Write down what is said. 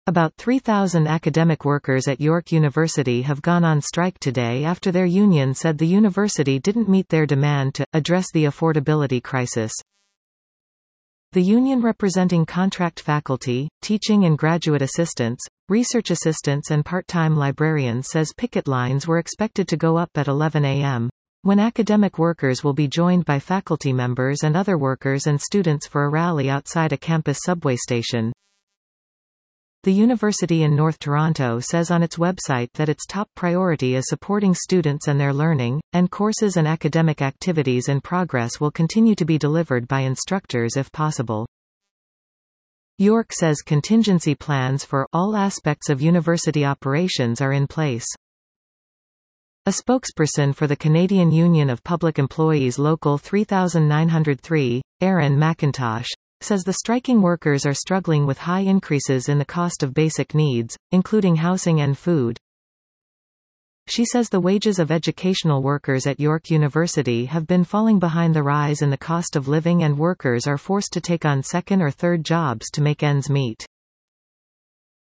About 3,000 academic workers at York University have gone on strike today after their union said the university didn't meet their demand to address the affordability crisis. The union representing contract faculty, teaching and graduate assistants, research assistants and part-time librarians says picket lines were expected to go up at 11 a.m., when academic workers will be joined by faculty members and other workers and students for a rally outside a campus subway station. The university in North Toronto says on its website that its top priority is supporting students and their learning, and courses and academic activities in progress will continue to be delivered by instructors if possible. York says contingency plans for all aspects of university operations are in place. A spokesperson for the Canadian Union of Public Employees Local 3903, Erin McIntosh, says the striking workers are struggling with high increases in the cost of basic needs, including housing and food. She says the wages of educational workers at York University have been falling behind the rise in the cost of living and workers are forced to take on second or third jobs to make ends meet.